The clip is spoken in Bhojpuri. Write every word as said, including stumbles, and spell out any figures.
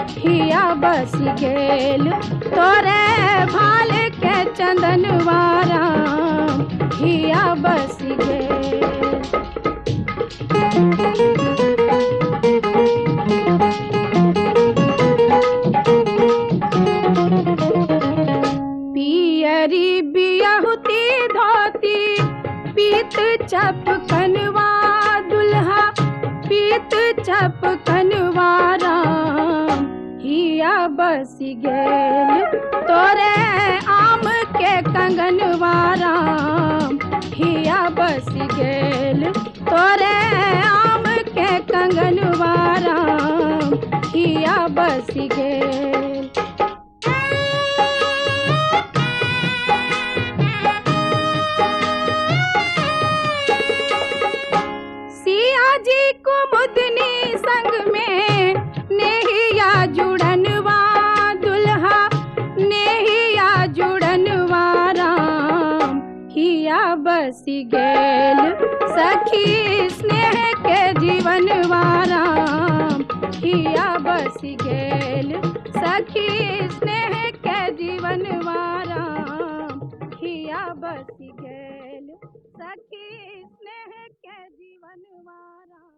हिया बस गेल तोरे भाल के चंदनवारा हिया बस गेल। पियरी बियहुती धोती पीत चपकनवा दुल्हा पीत चपकनवारा हिया बस गेल तोरे आम के कंगनवारा हिया बस गेल तोरे आम के कंगनवारा हिया बस गेल। सिया जी कुमुदनी संग में नेहिया जुड़नवा दुल्हा नेहिया जुड़नवारा हिया बस गेल सखी स्नेह के जीवनवारा हिया बस गेल सखी स्नेह के जीवनवारा हिया बस गेल सखी स्नेह के जीवनवारा।